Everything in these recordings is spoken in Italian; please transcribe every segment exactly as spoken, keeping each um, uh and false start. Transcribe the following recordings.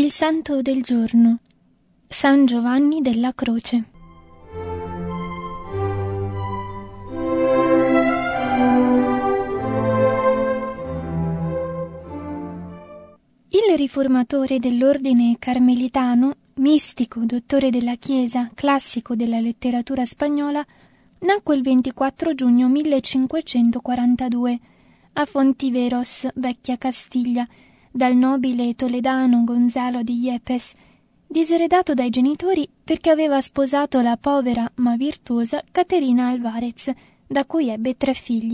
Il santo del giorno, San Giovanni della Croce. Il riformatore dell'ordine carmelitano, mistico, dottore della Chiesa, classico della letteratura spagnola, nacque il ventiquattro giugno millecinquecentoquarantadue a Fontiveros, Vecchia Castiglia, dal nobile toledano Gonzalo di Yepes, diseredato dai genitori perché aveva sposato la povera ma virtuosa Caterina Alvarez, da cui ebbe tre figli.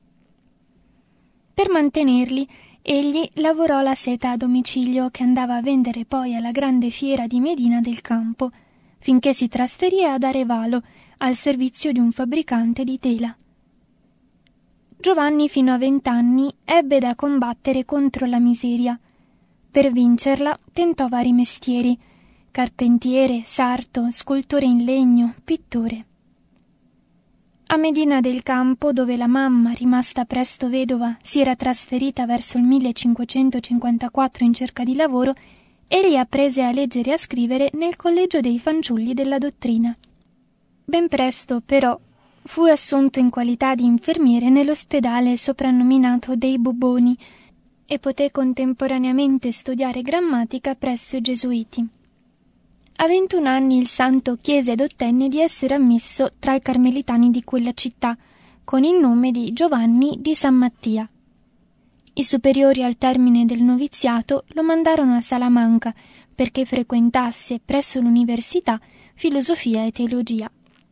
Per mantenerli, egli lavorò la seta a domicilio che andava a vendere poi alla grande fiera di Medina del Campo, finché si trasferì ad Arevalo, al servizio di un fabbricante di tela. Giovanni fino a vent'anni ebbe da combattere contro la miseria. Per vincerla tentò vari mestieri: carpentiere, sarto, scultore in legno, pittore. A Medina del Campo, dove la mamma, rimasta presto vedova, si era trasferita verso il millecinquecentocinquantaquattro in cerca di lavoro, egli apprese a leggere e a scrivere nel collegio dei fanciulli della dottrina. Ben presto, però, fu assunto in qualità di infermiere nell'ospedale soprannominato dei Bubboni e poté contemporaneamente studiare grammatica presso i Gesuiti. A ventuno anni il santo chiese ed ottenne di essere ammesso tra i carmelitani di quella città, con il nome di Giovanni di San Mattia. I superiori, al termine del noviziato, lo mandarono a Salamanca perché frequentasse presso l'università filosofia e teologia.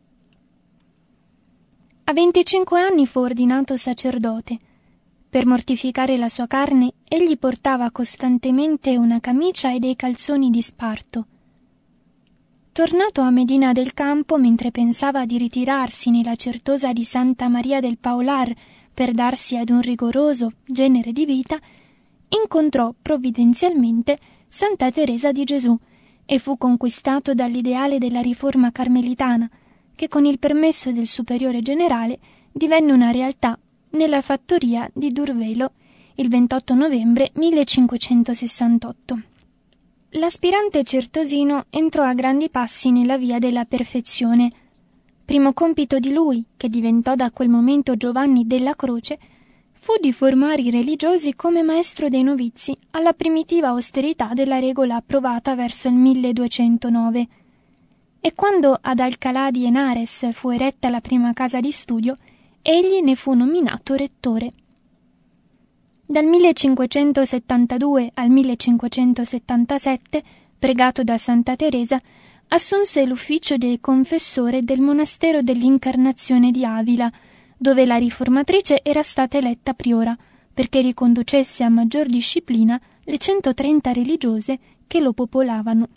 A venticinque anni fu ordinato sacerdote. Per mortificare la sua carne, egli portava costantemente una camicia e dei calzoni di sparto. Tornato a Medina del Campo, mentre pensava di ritirarsi nella certosa di Santa Maria del Paular per darsi ad un rigoroso genere di vita, incontrò provvidenzialmente Santa Teresa di Gesù e fu conquistato dall'ideale della riforma carmelitana, che con il permesso del superiore generale divenne una realtà nella fattoria di Durvelo il ventotto novembre millecinquecentosessantotto. L'aspirante certosino entrò a grandi passi nella via della perfezione. Primo compito di lui, che diventò da quel momento Giovanni della Croce, fu di formare i religiosi come maestro dei novizi alla primitiva austerità della regola approvata verso il milleduecentonove. E quando ad Alcalá di Henares fu eretta la prima casa di studio, egli ne fu nominato rettore. Dal millecinquecentosettantadue al millecinquecentosettantasette, pregato da Santa Teresa, assunse l'ufficio di confessore del monastero dell'Incarnazione di Avila, dove la riformatrice era stata eletta priora, perché riconducesse a maggior disciplina le centotrenta religiose che lo popolavano.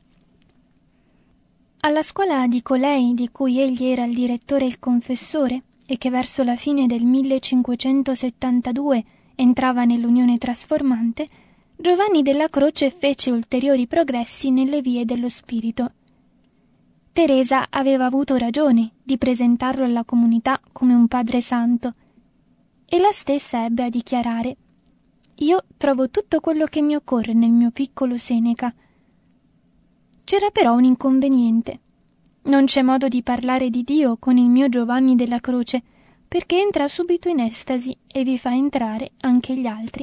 Alla scuola di colei, di cui egli era il direttore e il confessore, e che verso la fine del millecinquecentosettantadue entrava nell'unione trasformante, Giovanni della Croce fece ulteriori progressi nelle vie dello spirito. Teresa aveva avuto ragione di presentarlo alla comunità come un padre santo, e la stessa ebbe a dichiarare: «Io trovo tutto quello che mi occorre nel mio piccolo Seneca». C'era però un inconveniente. Non c'è modo di parlare di Dio con il mio Giovanni della Croce, perché entra subito in estasi e vi fa entrare anche gli altri.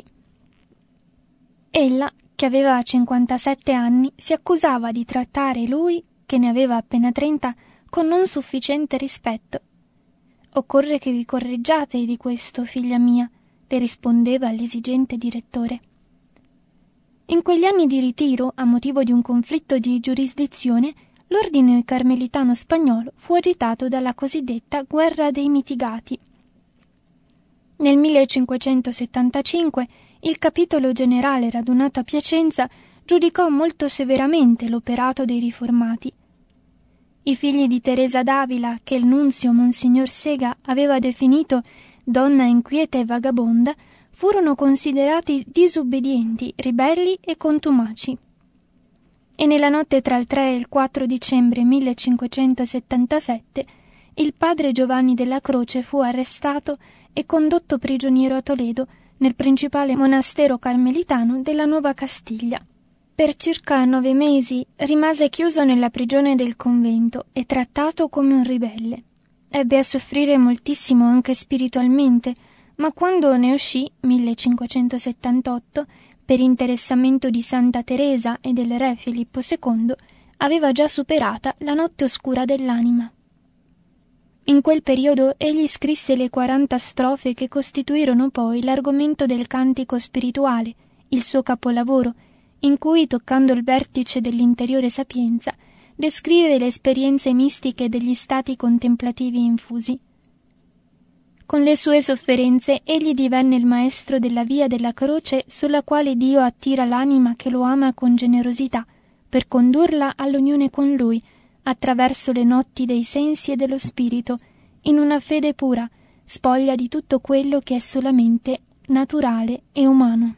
Ella, che aveva cinquantasette anni, si accusava di trattare lui, che ne aveva appena trenta, con non sufficiente rispetto. «Occorre che vi correggiate di questo, figlia mia», le rispondeva l'esigente direttore. In quegli anni di ritiro, a motivo di un conflitto di giurisdizione, l'ordine carmelitano spagnolo fu agitato dalla cosiddetta Guerra dei Mitigati. Nel millecinquecentosettantacinque il capitolo generale radunato a Piacenza giudicò molto severamente l'operato dei riformati. I figli di Teresa d'Avila, che il nunzio Monsignor Sega aveva definito donna inquieta e vagabonda, furono considerati disobbedienti, ribelli e contumaci. E nella notte tra il tre e il quattro dicembre millecinquecentosettantasette il padre Giovanni della Croce fu arrestato e condotto prigioniero a Toledo, nel principale monastero carmelitano della Nuova Castiglia. Per circa nove mesi rimase chiuso nella prigione del convento e trattato come un ribelle. Ebbe a soffrire moltissimo anche spiritualmente, ma quando ne uscì, millecinquecentosettantotto, per interessamento di Santa Teresa e del re Filippo secondo, aveva già superata la notte oscura dell'anima. In quel periodo egli scrisse le quaranta strofe che costituirono poi l'argomento del Cantico spirituale, il suo capolavoro, in cui, toccando il vertice dell'interiore sapienza, descrive le esperienze mistiche degli stati contemplativi infusi. Con le sue sofferenze egli divenne il maestro della via della croce sulla quale Dio attira l'anima che lo ama con generosità, per condurla all'unione con Lui, attraverso le notti dei sensi e dello spirito, in una fede pura, spoglia di tutto quello che è solamente naturale e umano.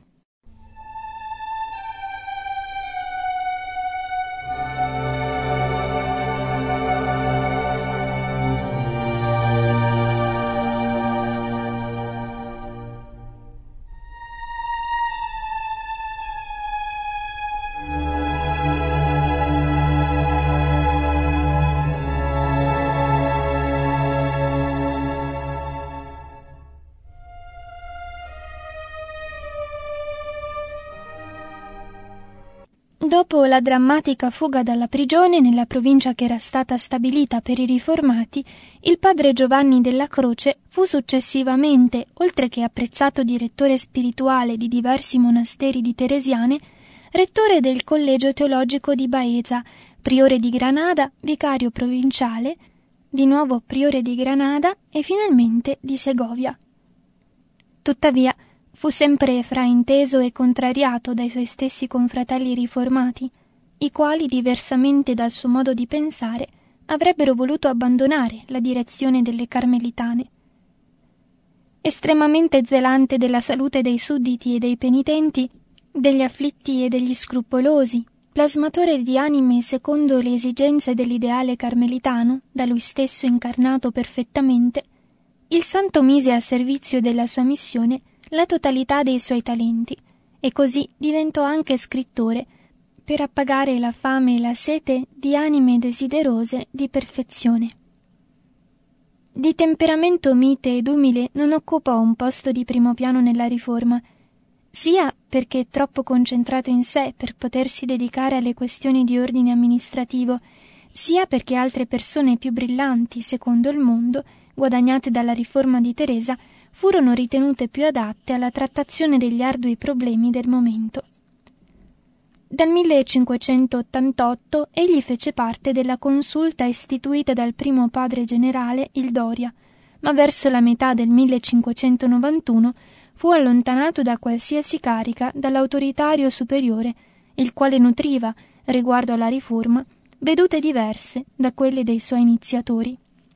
Dopo la drammatica fuga dalla prigione nella provincia che era stata stabilita per i riformati, il padre Giovanni della Croce fu successivamente, oltre che apprezzato direttore spirituale di diversi monasteri di Teresiane, rettore del Collegio Teologico di Baeza, priore di Granada, vicario provinciale, di nuovo priore di Granada e finalmente di Segovia. Tuttavia, fu sempre frainteso e contrariato dai suoi stessi confratelli riformati, i quali, diversamente dal suo modo di pensare, avrebbero voluto abbandonare la direzione delle Carmelitane. Estremamente zelante della salute dei sudditi e dei penitenti, degli afflitti e degli scrupolosi, plasmatore di anime secondo le esigenze dell'ideale carmelitano, da lui stesso incarnato perfettamente, il santo mise a servizio della sua missione la totalità dei suoi talenti, e così diventò anche scrittore per appagare la fame e la sete di anime desiderose di perfezione. Di temperamento mite ed umile non occupò un posto di primo piano nella riforma, sia perché troppo concentrato in sé per potersi dedicare alle questioni di ordine amministrativo, sia perché altre persone più brillanti, secondo il mondo, guadagnate dalla riforma di Teresa, furono ritenute più adatte alla trattazione degli ardui problemi del momento. Dal millecinquecentottantotto egli fece parte della consulta istituita dal primo padre generale, il Doria, ma verso la metà del millecinquecentonovantuno fu allontanato da qualsiasi carica dall'autoritario superiore, il quale nutriva, riguardo alla riforma, vedute diverse da quelle dei suoi iniziatori.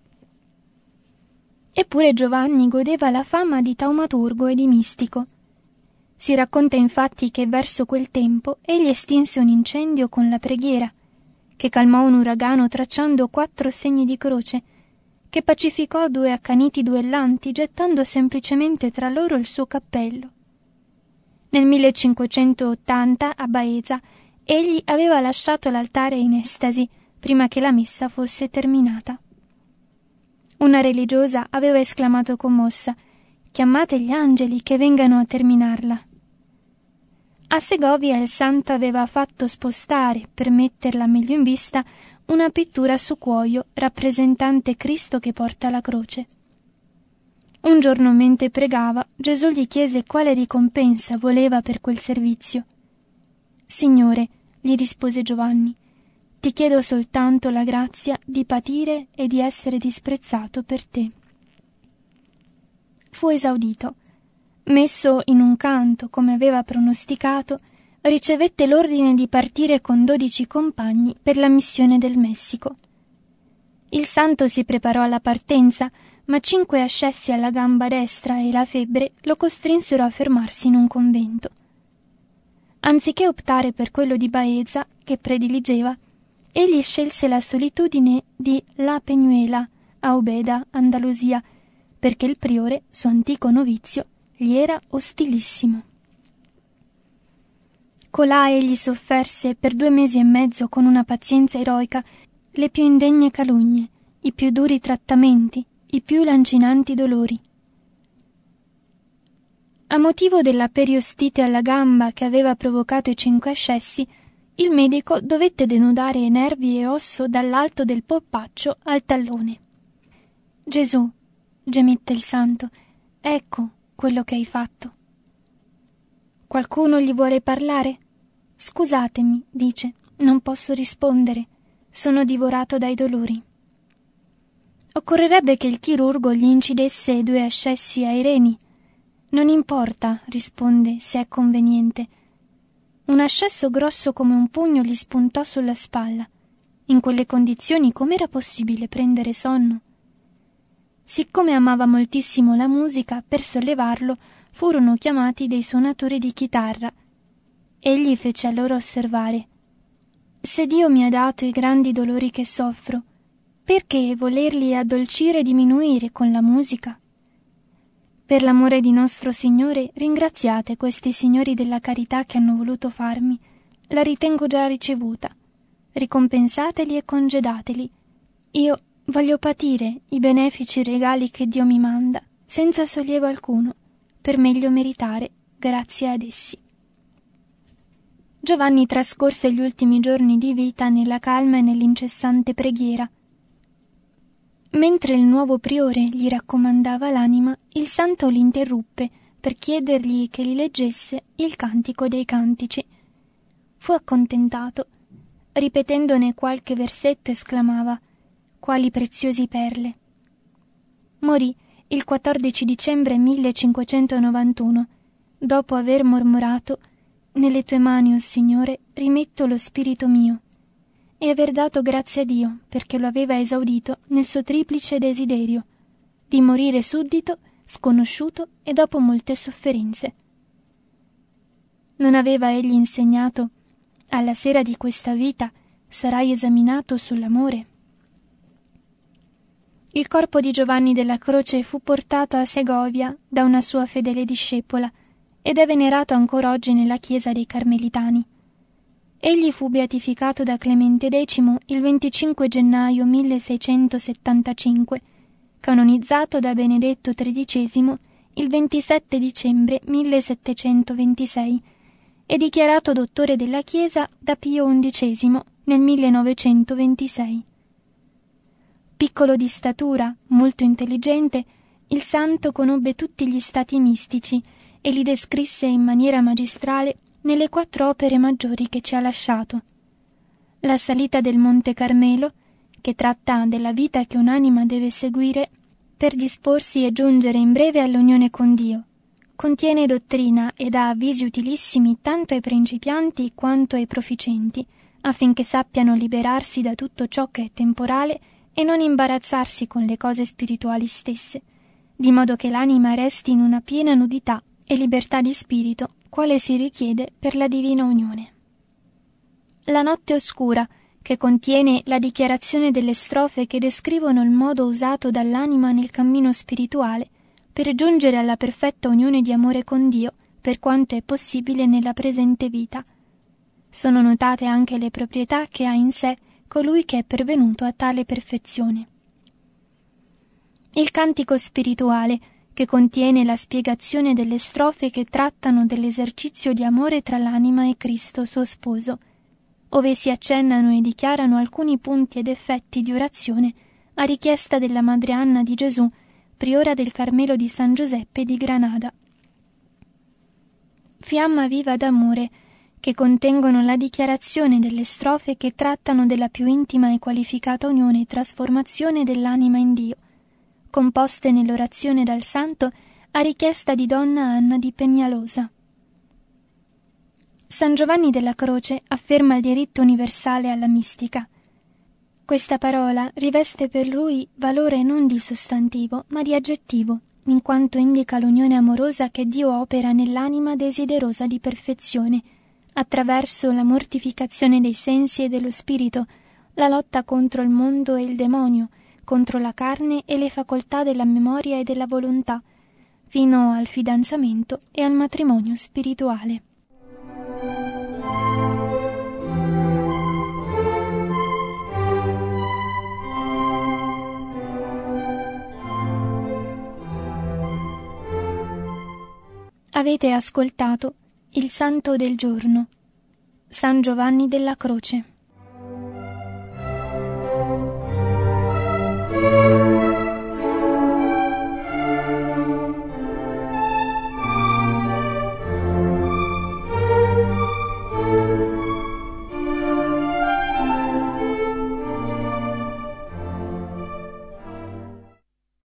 Eppure Giovanni godeva la fama di taumaturgo e di mistico. Si racconta infatti che verso quel tempo egli estinse un incendio con la preghiera, che calmò un uragano tracciando quattro segni di croce, che pacificò due accaniti duellanti gettando semplicemente tra loro il suo cappello. Nel millecinquecentottanta, a Baeza, egli aveva lasciato l'altare in estasi prima che la messa fosse terminata. Una religiosa aveva esclamato commossa: «Chiamate gli angeli che vengano a terminarla». A Segovia il santo aveva fatto spostare, per metterla meglio in vista, una pittura su cuoio rappresentante Cristo che porta la croce. Un giorno, mentre pregava, Gesù gli chiese quale ricompensa voleva per quel servizio. «Signore», gli rispose Giovanni, «ti chiedo soltanto la grazia di patire e di essere disprezzato per te». Fu esaudito. Messo in un canto, come aveva pronosticato, ricevette l'ordine di partire con dodici compagni per la missione del Messico. Il santo si preparò alla partenza, ma cinque ascessi alla gamba destra e la febbre lo costrinsero a fermarsi in un convento. Anziché optare per quello di Baeza, che prediligeva, egli scelse la solitudine di La Peñuela, a Ubeda, Andalusia, perché il priore, suo antico novizio, gli era ostilissimo. Colà egli sofferse per due mesi e mezzo con una pazienza eroica le più indegne calunnie, i più duri trattamenti, i più lancinanti dolori. A motivo della periostite alla gamba che aveva provocato i cinque ascessi, il medico dovette denudare nervi e osso dall'alto del polpaccio al tallone. «Gesù», gemette il santo, «ecco quello che hai fatto». «Qualcuno gli vuole parlare?» «Scusatemi», dice, «non posso rispondere, sono divorato dai dolori». Occorrerebbe che il chirurgo gli incidesse due ascessi ai reni. «Non importa», risponde, «se è conveniente». Un ascesso grosso come un pugno gli spuntò sulla spalla. In quelle condizioni com'era possibile prendere sonno? Siccome amava moltissimo la musica, per sollevarlo furono chiamati dei suonatori di chitarra. Egli fece a loro osservare: «Se Dio mi ha dato i grandi dolori che soffro, perché volerli addolcire e diminuire con la musica? Per l'amore di nostro Signore ringraziate questi signori della carità che hanno voluto farmi, la ritengo già ricevuta. Ricompensateli e congedateli. Io voglio patire i benefici regali che Dio mi manda, senza sollievo alcuno, per meglio meritare grazie ad essi». Giovanni trascorse gli ultimi giorni di vita nella calma e nell'incessante preghiera. Mentre il nuovo priore gli raccomandava l'anima, il santo l'interruppe per chiedergli che gli leggesse il Cantico dei Cantici. Fu accontentato. Ripetendone qualche versetto esclamava: «Quali preziosi perle!» Morì il quattordici dicembre millecinquecentonovantuno, dopo aver mormorato: «Nelle tue mani, o Signore, rimetto lo spirito mio», e aver dato grazie a Dio perché lo aveva esaudito nel suo triplice desiderio di morire suddito, sconosciuto e dopo molte sofferenze. Non aveva egli insegnato: «Alla sera di questa vita sarai esaminato sull'amore»? Il corpo di Giovanni della Croce fu portato a Segovia da una sua fedele discepola ed è venerato ancora oggi nella chiesa dei Carmelitani. Egli fu beatificato da Clemente decimo il venticinque gennaio milleseicentosettantacinque, canonizzato da Benedetto tredicesimo il ventisette dicembre millesettecentoventisei e dichiarato dottore della Chiesa da Pio undicesimo nel millenovecentoventisei. Piccolo di statura, molto intelligente, il santo conobbe tutti gli stati mistici e li descrisse in maniera magistrale nelle quattro opere maggiori che ci ha lasciato. La salita del Monte Carmelo, che tratta della vita che un'anima deve seguire per disporsi e giungere in breve all'unione con Dio, contiene dottrina e dà avvisi utilissimi tanto ai principianti quanto ai proficenti, affinché sappiano liberarsi da tutto ciò che è temporale e non imbarazzarsi con le cose spirituali stesse, di modo che l'anima resti in una piena nudità e libertà di spirito, quale si richiede per la divina unione. La notte oscura, che contiene la dichiarazione delle strofe che descrivono il modo usato dall'anima nel cammino spirituale per giungere alla perfetta unione di amore con Dio per quanto è possibile nella presente vita. Sono notate anche le proprietà che ha in sé colui che è pervenuto a tale perfezione. Il cantico spirituale, che contiene la spiegazione delle strofe che trattano dell'esercizio di amore tra l'anima e Cristo suo sposo, ove si accennano e dichiarano alcuni punti ed effetti di orazione a richiesta della Madre Anna di Gesù, priora del Carmelo di San Giuseppe di Granada. Fiamma viva d'amore, che contengono la dichiarazione delle strofe che trattano della più intima e qualificata unione e trasformazione dell'anima in Dio, composte nell'orazione dal Santo a richiesta di Donna Anna di Peñalosa. San Giovanni della Croce afferma il diritto universale alla mistica. Questa parola riveste per lui valore non di sostantivo, ma di aggettivo, in quanto indica l'unione amorosa che Dio opera nell'anima desiderosa di perfezione, attraverso la mortificazione dei sensi e dello spirito, la lotta contro il mondo e il demonio, contro la carne e le facoltà della memoria e della volontà, fino al fidanzamento e al matrimonio spirituale. Avete ascoltato il Santo del Giorno, San Giovanni della Croce.